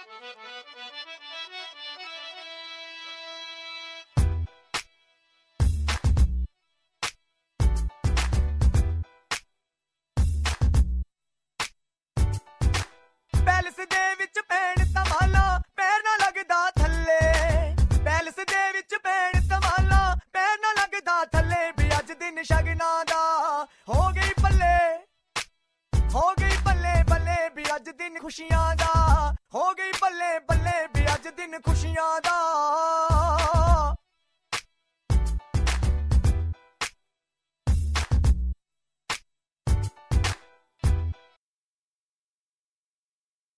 palace ਦੇ ਵਿੱਚ ਭੈਣ ਧਮਾਲਾ ਪੈਰ ਨਾ ਲੱਗਦਾ ਥੱਲੇ ਪੈਲਸ ਦੇ ਵਿੱਚ ਭੈਣ ਧਮਾਲਾ ਪੈਰ ਨਾ ਲੱਗਦਾ ਥੱਲੇ ਵੀ ਅੱਜ ਦਿਨ ਸ਼ਗਨਾਂ ਦਾ ਹੋ ਗਈ ਬੱਲੇ ਬੱਲੇ ਵੀ ਅੱਜ ਦਿਨ ਖੁਸ਼ੀਆਂ ਦਾ ਹੋ ਗਈ ਬੱਲੇ ਬੱਲੇ ਵੀ ਅੱਜ ਦਿਨ ਖੁਸ਼ੀਆਂ ਦਾ